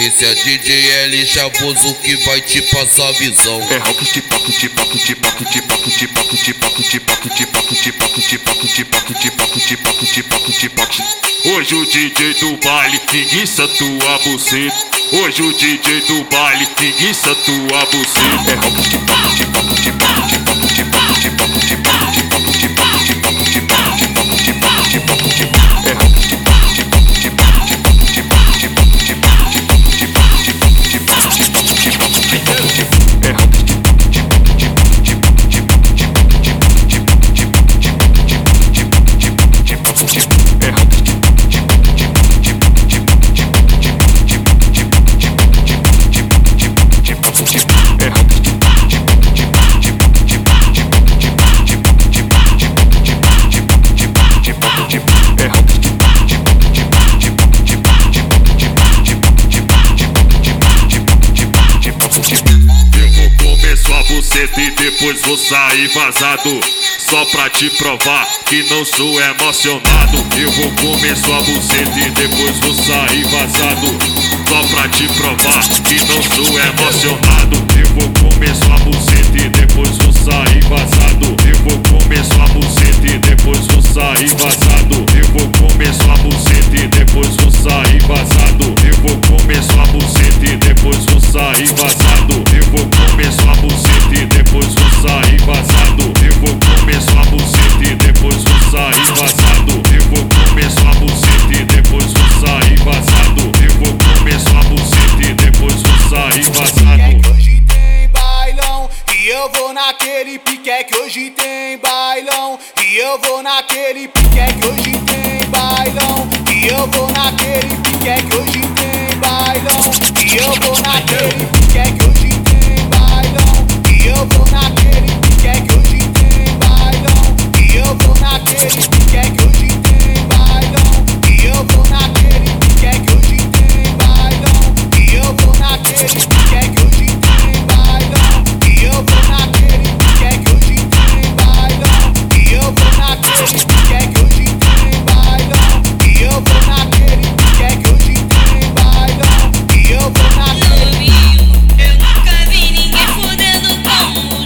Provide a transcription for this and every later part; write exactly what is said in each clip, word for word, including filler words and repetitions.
Esse é D J L Chavoso que vai te passar a visão. É rock de paco de paco de paco de paco de paco de paco de paco de paco de paco de paco de paco de paco de paco de paco de paco. Hoje o D J do baile enguiça tua buceta. Hoje o D J do baile enguiça tua buceta. É rock de paco de paco de paco de paco de paco de paco de paco de paco de paco de paco de paco de paco de paco de paco de paco. É rock de paco de paco de paco de paco de paco de paco de paco de paco de paco de paco de paco de paco de paco de paco. É rock de paco de paco de paco de paco de paco de paco de paco de paco de paco de paco de paco de paco de paco de paco de paco. É rock de paco de paco de paco de paco de paco de paco de paco de paco de paco de paco de paco de paco de paco de paco de paco de paco. É rock de paco de paco de paco de paco de paco de paco de paco de paco de paco de paco de paco de paco de paco de paco de paco de paco. É rock de paco de paco de paco de paco de paco de paco de paco de paco de paco de paco de paco de paco de paco de paco de paco. Eu vou comer sua buceta e depois vou sair vazado, só pra te provar que não sou emocionado. Eu vou comer sua buceta e depois vou sair vazado, só pra te provar que não sou emocionado. Eu vou comer sua buceta e depois vou sair vazado. Eu vou comer sua buceta e depois vou sair vazado. Eu vou comer sua buceta e depois vou sair vazado. Eu vou comer sua buceta e depois vou sair vazado. Eu vou comer sua buceta e depois vou sair vazado. Eu vou comer sua buceta e depois vou sair vazado. Eu vou comer sua buceta e depois vou sair vazado. Eu vou comer sua buceta e depois vou sair vazado. Hoje tem bailão e eu vou naquele pique. É que hoje tem bailão e eu vou naquele pique. É que hoje tem bailão e eu vou naquele pique. É que hoje tem bailão e eu vou naquele pique. É que hoje tem bailão e eu vou naquele pique. É que hoje tem bailão e eu vou naquele pique. É que hoje tem bailão e eu vou naquele pique. É que hoje tem bailão e eu vou naquele pique. É que hoje tem bailão e eu vou naquele pique. É que hoje tem bailão e eu vou naquele pique. É que hoje tem bailão e eu vou naquele pique. É que hoje tem bailão e eu vou naquele. Eu nunca vi ninguém fudendo como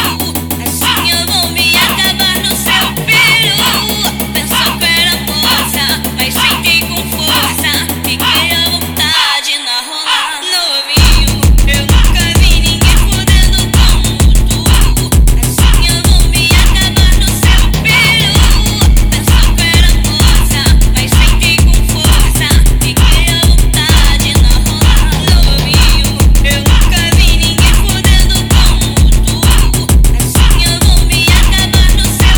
tu. Assim eu vou me acabar no seu peru. Pensou que era moça, mas sentei com força. Fiquei à vontade na rola. Novinho, eu nunca vi ninguém fudendo como tu. Assim eu vou me acabar no seu peru. Pensou que era moça, mas sentei com força. Fiquei à vontade na rola. Novinho, eu nunca vi ninguém fudendo como tu. Assim eu vou me acabar no seu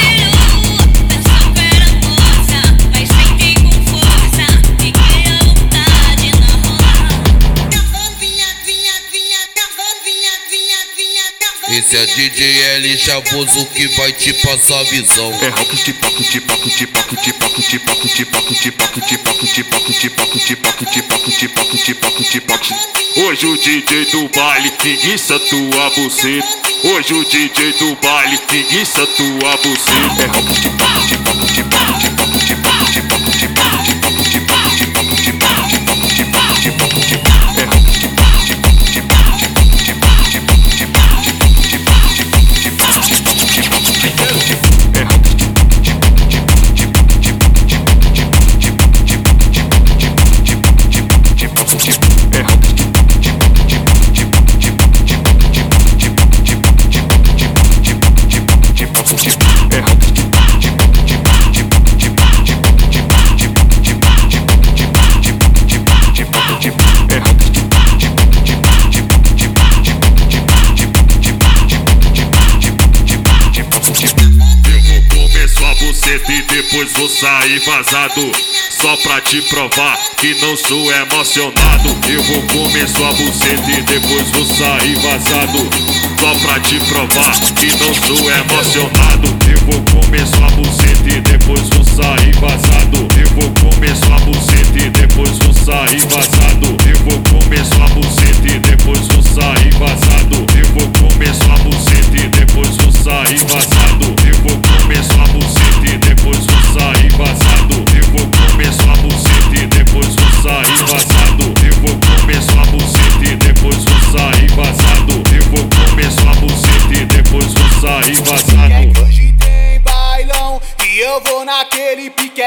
peru. Pensou que era moça, mas sentei com força. Fiquei à vontade na rola. Cavando, vinha, vinha, vinha, cavando, vinha, vinha, vinha, cavando. Esse é D J L Chavoso que vai te passar a visão. É rock de paco de paco de paco de paco de paco de paco de paco de paco de paco de paco de paco de paco de paco de paco de paco. Hoje o D J do baile enguiça tua buceta. Hoje o D J do baile enguiça tua buceta. É rock de paco de paco de paco de paco de paco de paco de paco de paco de paco de paco de paco de paco de paco de paco de paco. É rock de paco de paco de paco de paco de paco de paco de paco de paco de paco de paco de paco de paco de paco de paco. É rock de paco de paco de paco de paco de paco de paco de paco de paco de paco de paco de paco de paco de paco de paco de paco. É rock de paco de paco de paco de paco de paco de paco de paco de paco de paco de paco de paco de paco de paco de paco de paco. É rock de paco de paco de paco de paco de paco de paco de paco de paco de paco de paco de paco de paco de paco de paco de paco. É rock de paco de paco de paco de paco de paco de paco de paco de paco de paco de paco de paco de paco de paco de paco de paco. Eu vou comer sua buceta e depois vou sair vazado, só pra te provar que não sou emocionado. Eu vou comer sua buceta e depois vou sair vazado, só pra te provar que não sou emocionado. Eu vou comer sua buceta e depois vou sair vazado. Eu vou comer sua buceta e depois vou sair vazado. Eu vou comer sua buceta e depois vou sair vazado. Eu vou comer sua buceta e depois vou sair vazado. Eu vou comer sua buceta e depois vou sair vazado. Eu vou comer sua buceta e depois vou sair vazado. Eu vou comer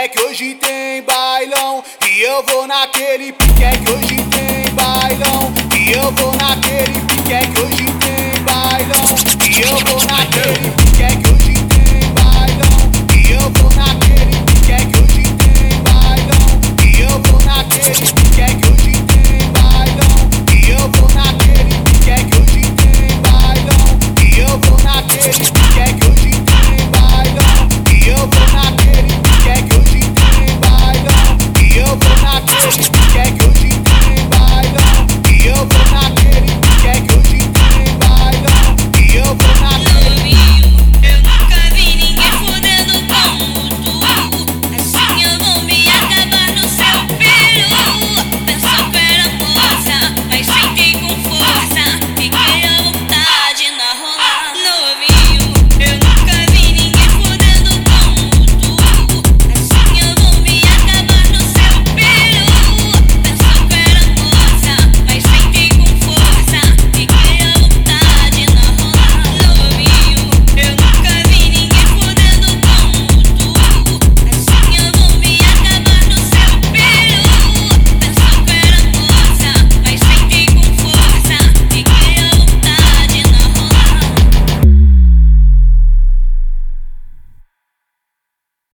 pique que hoje tem bailão. E eu vou naquele pique que hoje tem bailão. E eu vou naquele pique que hoje tem bailão. E eu vou naquele pique que